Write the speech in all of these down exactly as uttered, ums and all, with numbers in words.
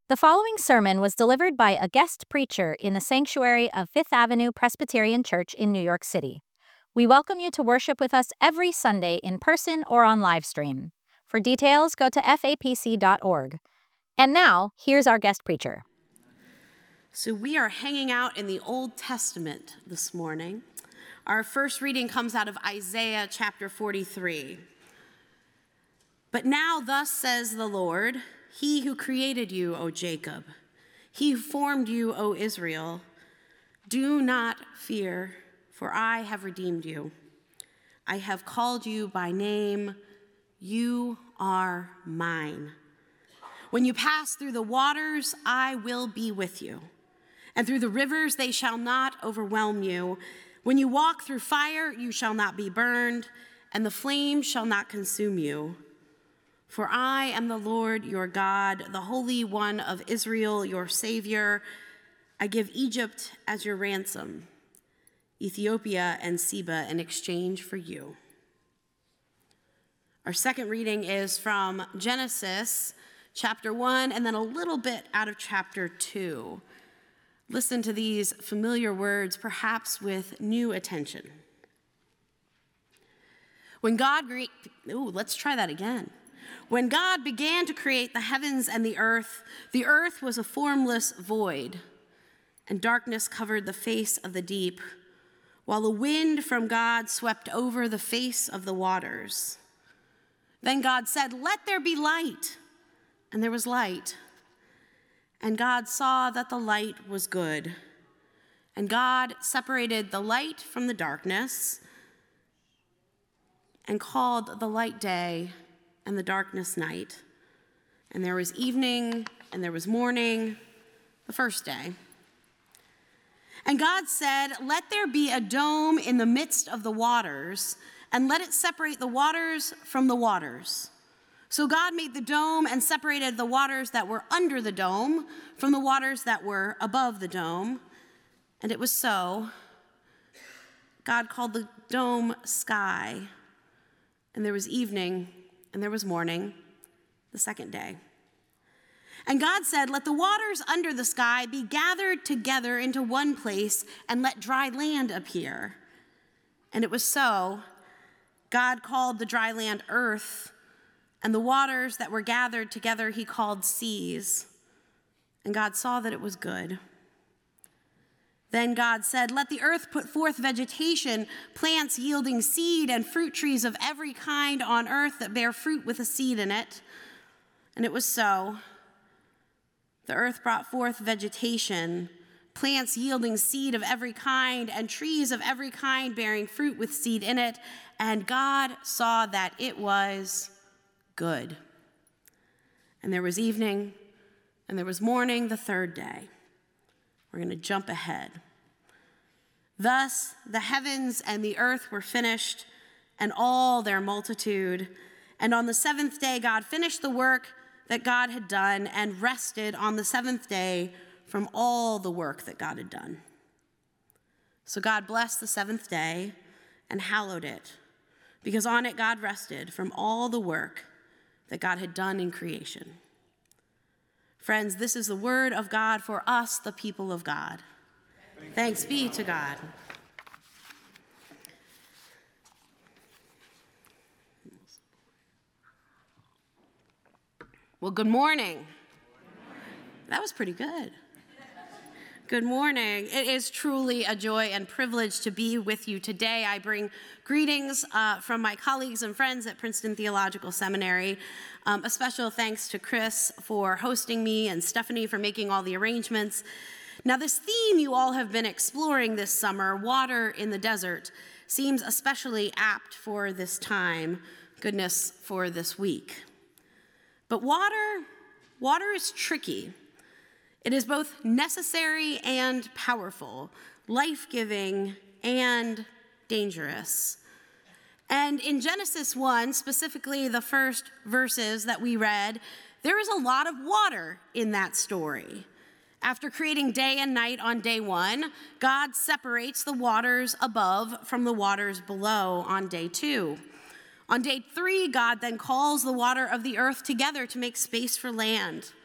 The following sermon was delivered by a guest preacher in the sanctuary of Fifth Avenue Presbyterian Church in New York City. We welcome you to worship with us every Sunday in person or on live stream. For details, go to f a p c dot org. And now, here's our guest preacher. So we are hanging out in the Old Testament this morning. Our first reading comes out of Isaiah chapter forty-three. But now thus says the Lord, He who created you, O Jacob, He who formed you, O Israel, do not fear, for I have redeemed you. I have called you by name. You are mine. When you pass through the waters, I will be with you. And through the rivers, they shall not overwhelm you. When you walk through fire, you shall not be burned, and the flame shall not consume you. For I am the Lord your God, the Holy One of Israel, your Savior. I give Egypt as your ransom, Ethiopia and Seba in exchange for you. Our second reading is from Genesis chapter one, and then a little bit out of chapter two. Listen to these familiar words, perhaps with new attention. When God, cre- ooh, let's try that again. When God began to create the heavens and the earth, the earth was a formless void, and darkness covered the face of the deep, while the wind from God swept over the face of the waters. Then God said, "Let there be light," and there was light. And God saw that the light was good. And God separated the light from the darkness and called the light day and the darkness night. And there was evening and there was morning, the first day. And God said, "Let there be a dome in the midst of the waters, and let it separate the waters from the waters." So God made the dome and separated the waters that were under the dome from the waters that were above the dome. And it was so. God called the dome sky. And there was evening and there was morning, the second day. And God said, "Let the waters under the sky be gathered together into one place, and let dry land appear." And it was so. God called the dry land earth, and the waters that were gathered together he called seas. And God saw that it was good. Then God said, "Let the earth put forth vegetation, plants yielding seed, and fruit trees of every kind on earth that bear fruit with a seed in it." And it was so. The earth brought forth vegetation, plants yielding seed of every kind, and trees of every kind bearing fruit with seed in it. And God saw that it was good. And there was evening, and there was morning the third day. We're going to jump ahead. Thus the heavens and the earth were finished, and all their multitude. And on the seventh day God finished the work that God had done, and rested on the seventh day from all the work that God had done. So God blessed the seventh day and hallowed it, because on it God rested from all the work that God had done in creation. Friends, this is the word of God for us, the people of God. Thanks be to God. Well, good morning. That was pretty good. Good morning. It is truly a joy and privilege to be with you today. I bring greetings uh, from my colleagues and friends at Princeton Theological Seminary. Um, a special thanks to Chris for hosting me and Stephanie for making all the arrangements. Now, this theme you all have been exploring this summer, water in the desert, seems especially apt for this time, goodness, for this week. But water, water is tricky. It is both necessary and powerful, life-giving and dangerous. And in Genesis one, specifically the first verses that we read, there is a lot of water in that story. After creating day and night on day one, God separates the waters above from the waters below on day two. On day three, God then calls the water of the earth together to make space for land.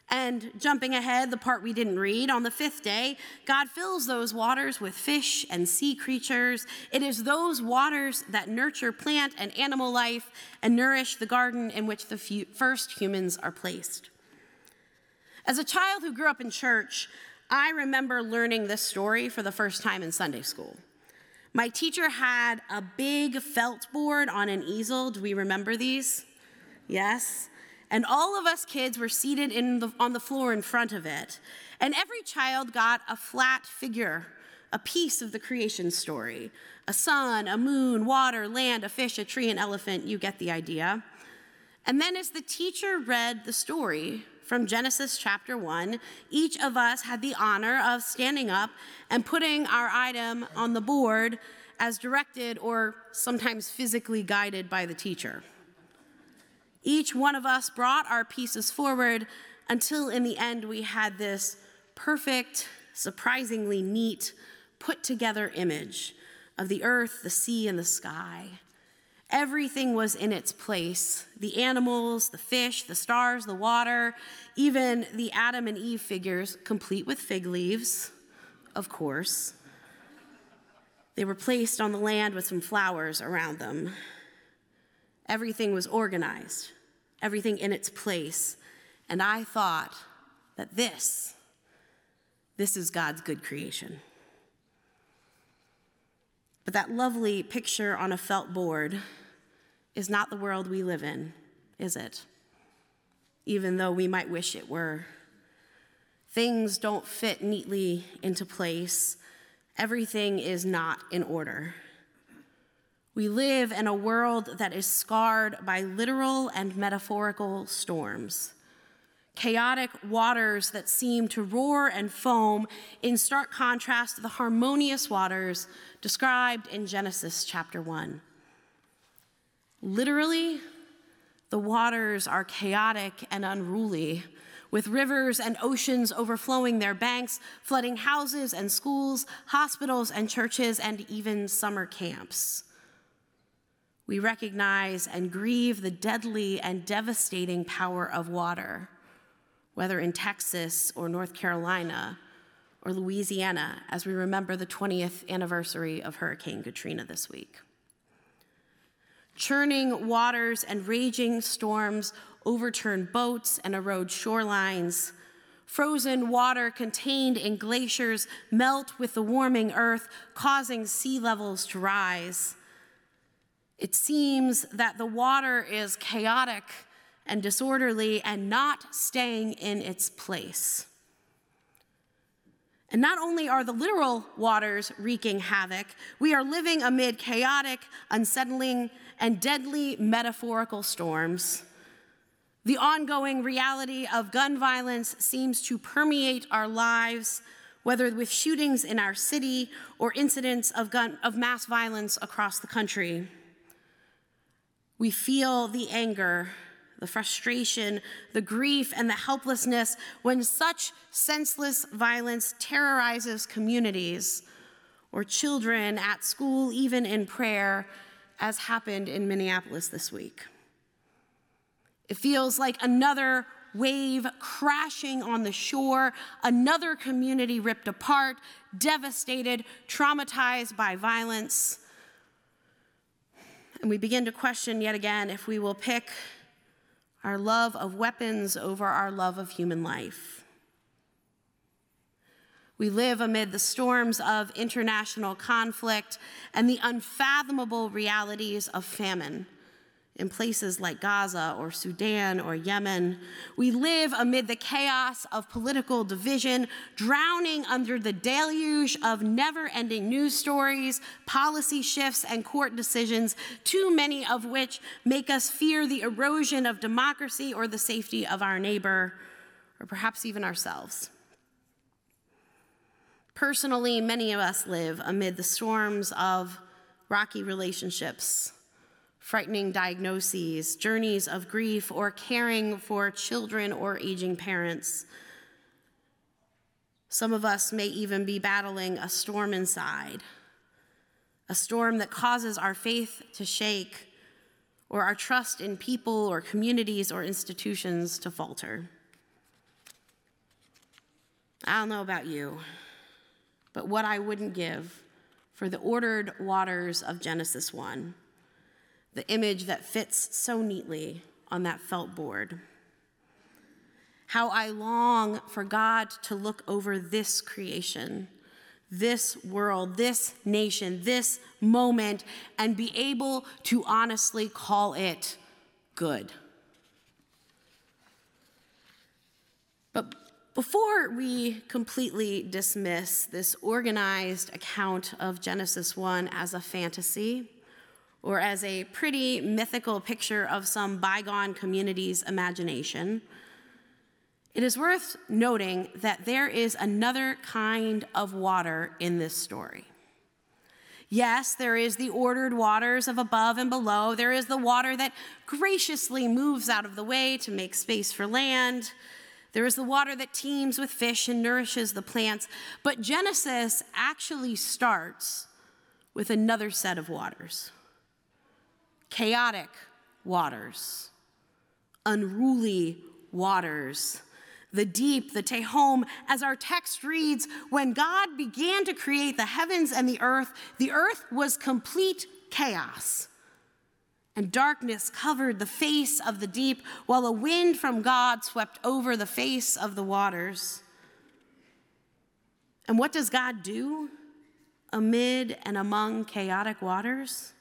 And jumping ahead, the part we didn't read, on the fifth day, God fills those waters with fish and sea creatures. It is those waters that nurture plant and animal life and nourish the garden in which the first humans are placed. As a child who grew up in church, I remember learning this story for the first time in Sunday school. My teacher had a big felt board on an easel. Do we remember these? Yes. And all of us kids were seated in the, on the floor in front of it. And every child got a flat figure, a piece of the creation story. A sun, a moon, water, land, a fish, a tree, an elephant. You get the idea. And then as the teacher read the story from Genesis chapter one, each of us had the honor of standing up and putting our item on the board as directed or sometimes physically guided by the teacher. Each one of us brought our pieces forward until in the end we had this perfect, surprisingly neat, put-together image of the earth, the sea, and the sky. Everything was in its place. The animals, the fish, the stars, the water, even the Adam and Eve figures, complete with fig leaves, of course. They were placed on the land with some flowers around them. Everything was organized, everything in its place. And I thought that this, this is God's good creation. But that lovely picture on a felt board is not the world we live in, is it? Even though we might wish it were. Things don't fit neatly into place. Everything is not in order. We live in a world that is scarred by literal and metaphorical storms, chaotic waters that seem to roar and foam in stark contrast to the harmonious waters described in Genesis chapter one. Literally, the waters are chaotic and unruly, with rivers and oceans overflowing their banks, flooding houses and schools, hospitals and churches, and even summer camps. We recognize and grieve the deadly and devastating power of water, whether in Texas or North Carolina or Louisiana, as we remember the twentieth anniversary of Hurricane Katrina this week. Churning waters and raging storms overturn boats and erode shorelines. Frozen water contained in glaciers melt with the warming earth, causing sea levels to rise. It seems that the water is chaotic and disorderly and not staying in its place. And not only are the literal waters wreaking havoc, we are living amid chaotic, unsettling, and deadly metaphorical storms. The ongoing reality of gun violence seems to permeate our lives, whether with shootings in our city or incidents of, gun, of mass violence across the country. We feel the anger, the frustration, the grief, and the helplessness when such senseless violence terrorizes communities or children at school, even in prayer, as happened in Minneapolis this week. It feels like another wave crashing on the shore, another community ripped apart, devastated, traumatized by violence. And we begin to question yet again if we will pick our love of weapons over our love of human life. We live amid the storms of international conflict and the unfathomable realities of famine in places like Gaza or Sudan or Yemen. We live amid the chaos of political division, drowning under the deluge of never-ending news stories, policy shifts, and court decisions, too many of which make us fear the erosion of democracy or the safety of our neighbor, or perhaps even ourselves. Personally, many of us live amid the storms of rocky relationships, frightening diagnoses, journeys of grief, or caring for children or aging parents. Some of us may even be battling a storm inside, a storm that causes our faith to shake, or our trust in people or communities or institutions to falter. I don't know about you, but what I wouldn't give for the ordered waters of Genesis one, the image that fits so neatly on that felt board. How I long for God to look over this creation, this world, this nation, this moment, and be able to honestly call it good. But before we completely dismiss this organized account of Genesis one as a fantasy, or as a pretty mythical picture of some bygone community's imagination, it is worth noting that there is another kind of water in this story. Yes, there is the ordered waters of above and below. There is the water that graciously moves out of the way to make space for land. There is the water that teems with fish and nourishes the plants. But Genesis actually starts with another set of waters. Chaotic waters, unruly waters, the deep, the Tehom. As our text reads, when God began to create the heavens and the earth, the earth was complete chaos, and darkness covered the face of the deep, while a wind from God swept over the face of the waters. And what does God do amid and among chaotic waters?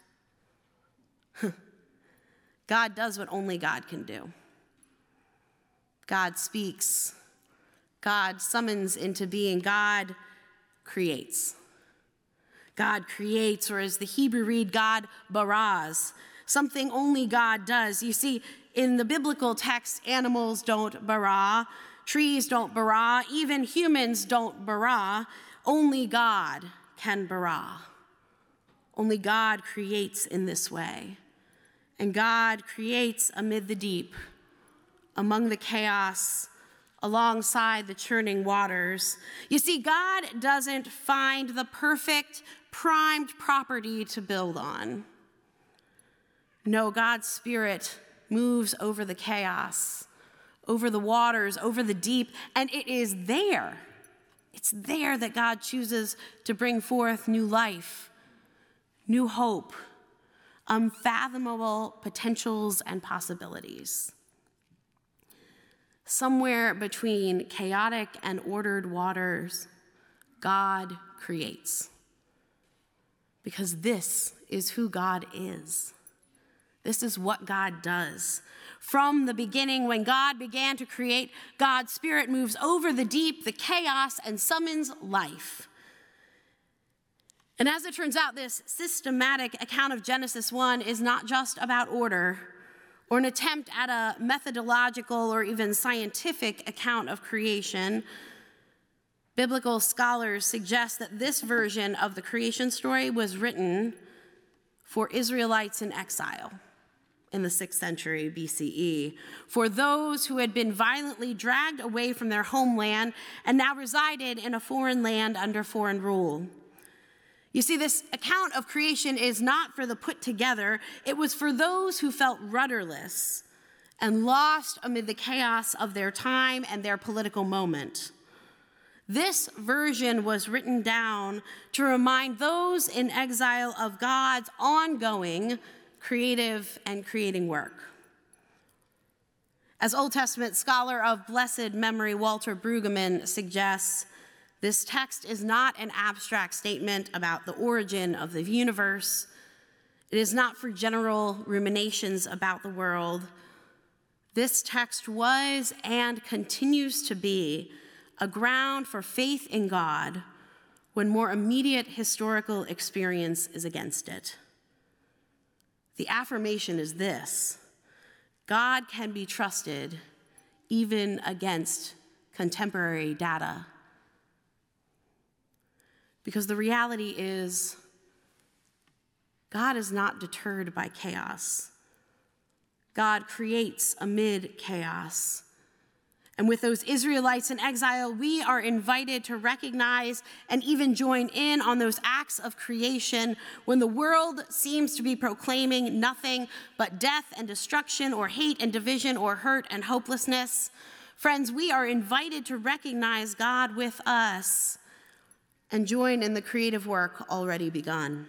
God does what only God can do. God speaks. God summons into being. God creates. God creates, or as the Hebrew read, God baras, something only God does. You see, in the biblical text, animals don't bara, trees don't bara, even humans don't bara. Only God can bara. Only God creates in this way. And God creates amid the deep, among the chaos, alongside the churning waters. You see, God doesn't find the perfect, primed property to build on. No, God's Spirit moves over the chaos, over the waters, over the deep, and it is there. It's there that God chooses to bring forth new life, new hope, unfathomable potentials and possibilities. Somewhere between chaotic and ordered waters, God creates. Because this is who God is. This is what God does. From the beginning, when God began to create, God's Spirit moves over the deep, the chaos, and summons life. And as it turns out, this systematic account of Genesis one is not just about order or an attempt at a methodological or even scientific account of creation. Biblical scholars suggest that this version of the creation story was written for Israelites in exile in the sixth century B C E, for those who had been violently dragged away from their homeland and now resided in a foreign land under foreign rule. You see, this account of creation is not for the put together. It was for those who felt rudderless and lost amid the chaos of their time and their political moment. This version was written down to remind those in exile of God's ongoing creative and creating work. As Old Testament scholar of blessed memory Walter Brueggemann suggests, this text is not an abstract statement about the origin of the universe. It is not for general ruminations about the world. This text was and continues to be a ground for faith in God when more immediate historical experience is against it. The affirmation is this: God can be trusted even against contemporary data. Because the reality is, God is not deterred by chaos. God creates amid chaos. And with those Israelites in exile, we are invited to recognize and even join in on those acts of creation when the world seems to be proclaiming nothing but death and destruction, or hate and division, or hurt and hopelessness. Friends, we are invited to recognize God with us and join in the creative work already begun.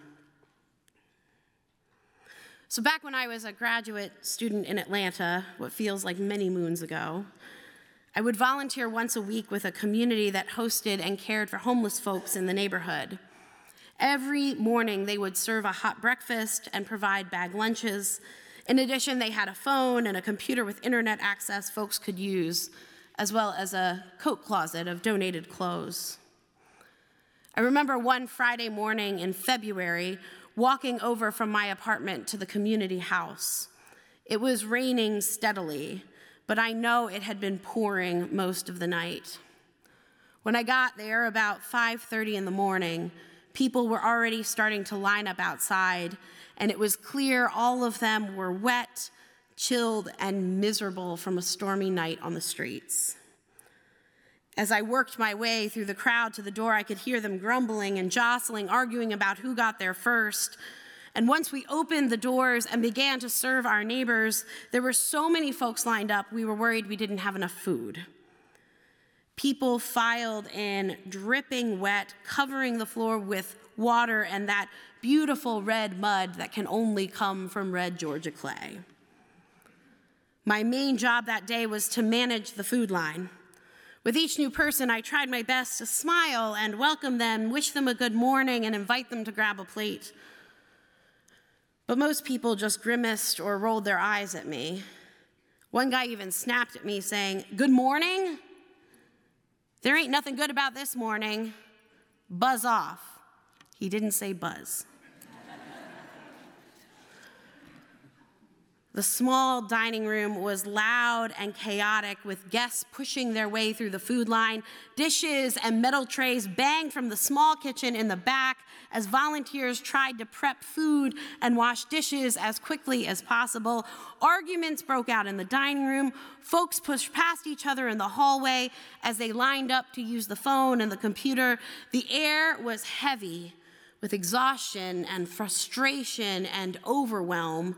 So back when I was a graduate student in Atlanta, what feels like many moons ago, I would volunteer once a week with a community that hosted and cared for homeless folks in the neighborhood. Every morning, they would serve a hot breakfast and provide bag lunches. In addition, they had a phone and a computer with internet access folks could use, as well as a coat closet of donated clothes. I remember one Friday morning in February, walking over from my apartment to the community house. It was raining steadily, but I know it had been pouring most of the night. When I got there about five thirty in the morning, people were already starting to line up outside, and it was clear all of them were wet, chilled, and miserable from a stormy night on the streets. As I worked my way through the crowd to the door, I could hear them grumbling and jostling, arguing about who got there first. And once we opened the doors and began to serve our neighbors, there were so many folks lined up, we were worried we didn't have enough food. People filed in, dripping wet, covering the floor with water and that beautiful red mud that can only come from red Georgia clay. My main job that day was to manage the food line. With each new person, I tried my best to smile and welcome them, wish them a good morning, and invite them to grab a plate. But most people just grimaced or rolled their eyes at me. One guy even snapped at me saying, "Good morning? There ain't nothing good about this morning. Buzz off." He didn't say buzz. The small dining room was loud and chaotic, with guests pushing their way through the food line. Dishes and metal trays banged from the small kitchen in the back as volunteers tried to prep food and wash dishes as quickly as possible. Arguments broke out in the dining room. Folks pushed past each other in the hallway as they lined up to use the phone and the computer. The air was heavy with exhaustion and frustration and overwhelm.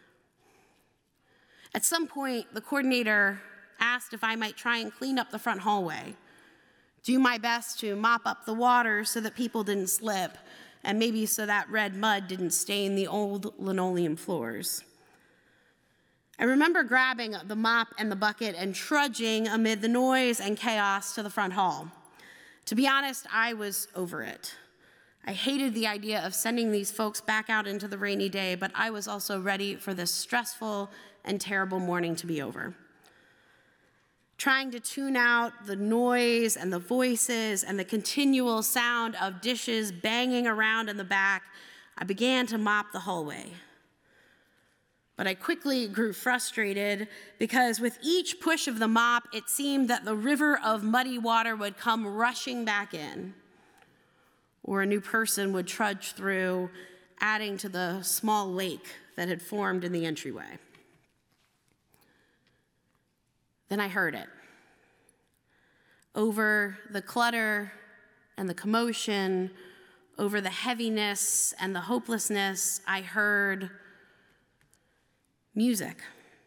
At some point, the coordinator asked if I might try and clean up the front hallway, do my best to mop up the water so that people didn't slip, and maybe so that red mud didn't stain the old linoleum floors. I remember grabbing the mop and the bucket and trudging amid the noise and chaos to the front hall. To be honest, I was over it. I hated the idea of sending these folks back out into the rainy day, but I was also ready for this stressful and terrible morning to be over. Trying to tune out the noise and the voices and the continual sound of dishes banging around in the back, I began to mop the hallway. But I quickly grew frustrated because with each push of the mop, it seemed that the river of muddy water would come rushing back in, or a new person would trudge through, adding to the small lake that had formed in the entryway. Then I heard it. Over the clutter and the commotion, over the heaviness and the hopelessness, I heard music.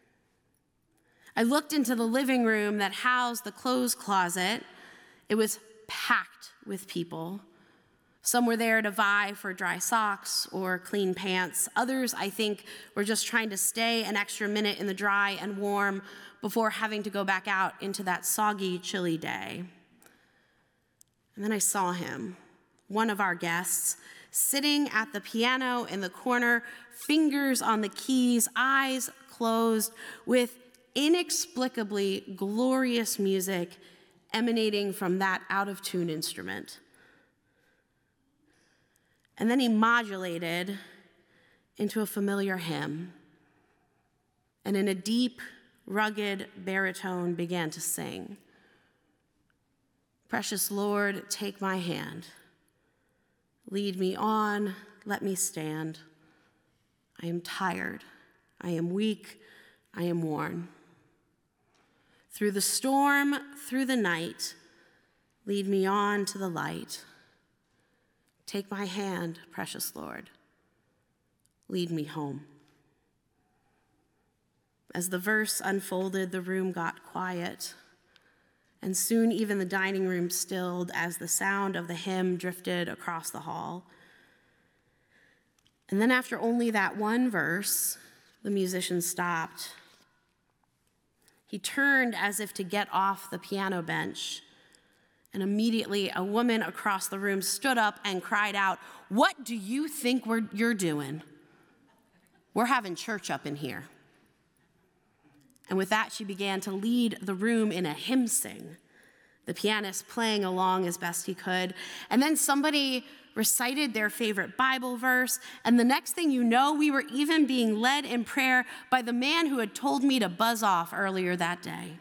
I looked into the living room that housed the clothes closet. It was packed with people. Some were there to vie for dry socks or clean pants. Others, I think, were just trying to stay an extra minute in the dry and warm before having to go back out into that soggy, chilly day. And then I saw him, one of our guests, sitting at the piano in the corner, fingers on the keys, eyes closed, with inexplicably glorious music emanating from that out-of-tune instrument. And then he modulated into a familiar hymn, and in a deep, rugged baritone began to sing. Precious Lord, take my hand. Lead me on, let me stand. I am tired, I am weak, I am worn. Through the storm, through the night, lead me on to the light. Take my hand, precious Lord. Lead me home. As the verse unfolded, the room got quiet. and soon even the dining room stilled as the sound of the hymn drifted across the hall. And then after only that one verse, the musician stopped. He turned as if to get off the piano bench, and immediately a woman across the room stood up and cried out, "What do you think we're, you're doing? We're having church up in here." And with that, she began to lead the room in a hymn sing, the pianist playing along as best he could. And then somebody recited their favorite Bible verse, and the next thing you know, we were even being led in prayer by the man who had told me to buzz off earlier that day.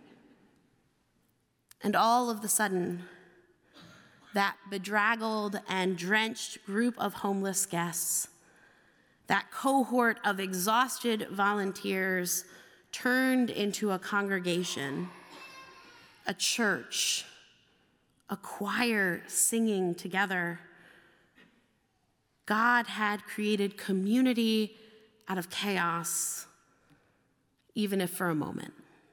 And all of a sudden, that bedraggled and drenched group of homeless guests, that cohort of exhausted volunteers, turned into a congregation, a church, a choir singing together. God had created community out of chaos, even if for a moment.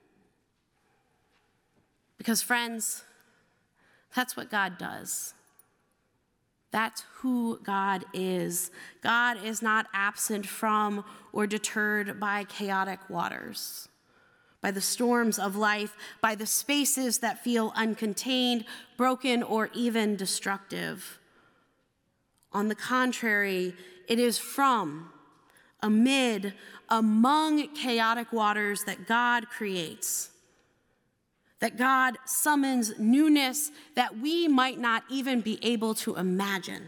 Because, friends, that's what God does. That's who God is. God is not absent from or deterred by chaotic waters, by the storms of life, by the spaces that feel uncontained, broken, or even destructive. On the contrary, it is from, amid, among chaotic waters that God creates, that God summons newness that we might not even be able to imagine.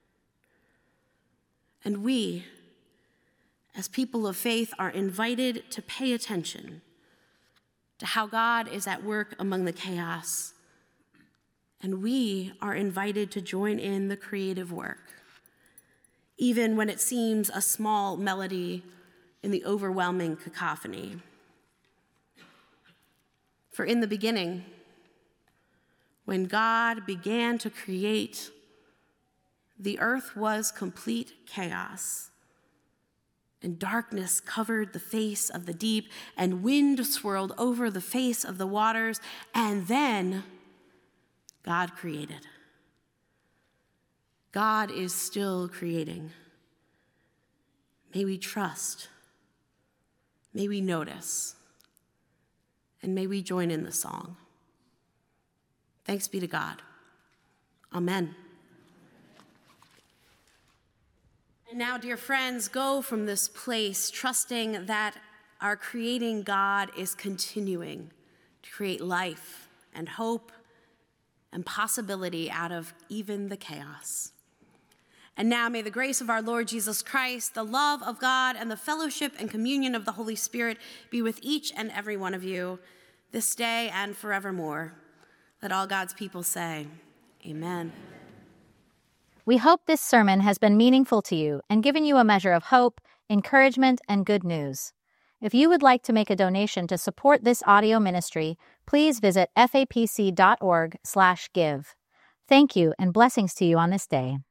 And we, as people of faith, are invited to pay attention to how God is at work among the chaos. And we are invited to join in the creative work, even when it seems a small melody in the overwhelming cacophony. For in the beginning, when God began to create, the earth was complete chaos, and darkness covered the face of the deep, and wind swirled over the face of the waters, and then God created. God is still creating. May we trust, may we notice, and may we join in the song. Thanks be to God. Amen. And now, dear friends, go from this place trusting that our creating God is continuing to create life and hope and possibility out of even the chaos. And now may the grace of our Lord Jesus Christ, the love of God, and the fellowship and communion of the Holy Spirit be with each and every one of you this day and forevermore. Let all God's people say, amen. We hope this sermon has been meaningful to you and given you a measure of hope, encouragement, and good news. If you would like to make a donation to support this audio ministry, please visit f a p c dot org slash give. Thank you and blessings to you on this day.